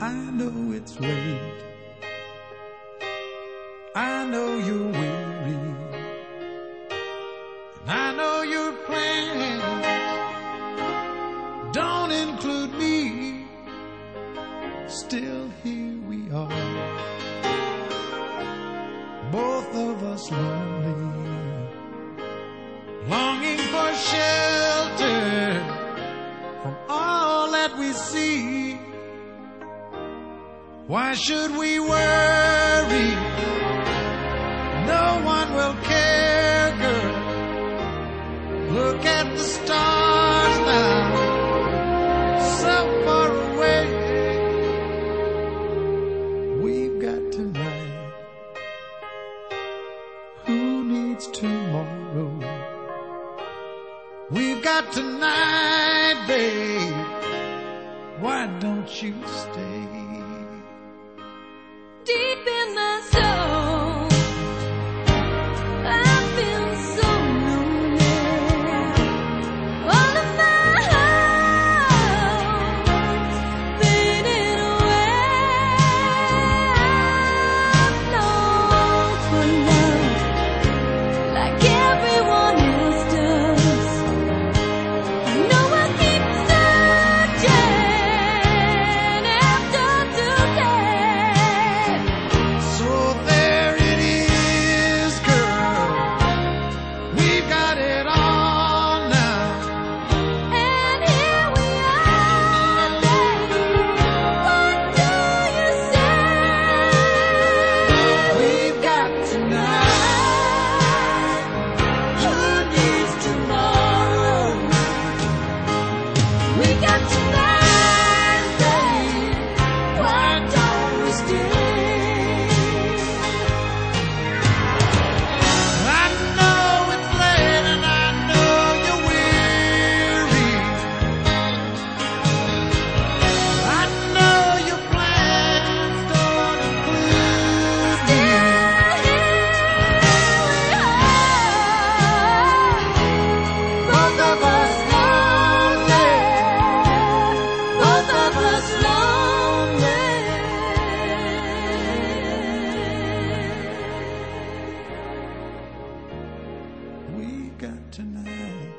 I know it's late, I know you're weary, and I know your plans don't include me. Still here we are, both of us lonely, longing for shelter from all that we see. Why should we worry? No one will care, girl. Look at the stars now, so far away. We've got tonight. Who needs tomorrow? We've got tonight, babe. Why don't you stay? Deep in my soul, I feel so lonely. All of my hopes fading away. I'm lost for love, like everyone else does. I know I keep searching after today. So there it is, girl. We've got it all now. And here we are, baby. What do you say? We've got tonight. Who needs tomorrow? We got tonight, babe. Why don't we stay? I know it's late and I know you're weary. I know your plans don't include me. Both of us lonely. Both of us lonely. We've got tonight.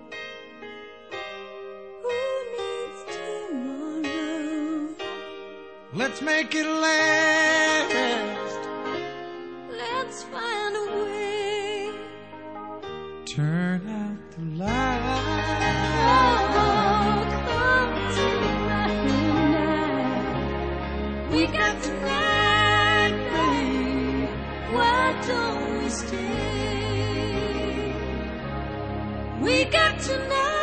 Who needs tomorrow? Let's make it last. Let's find a way. Turn out the light. Oh, come take my hand now. We got tonight, babe. Why don't we stay? We got tonight.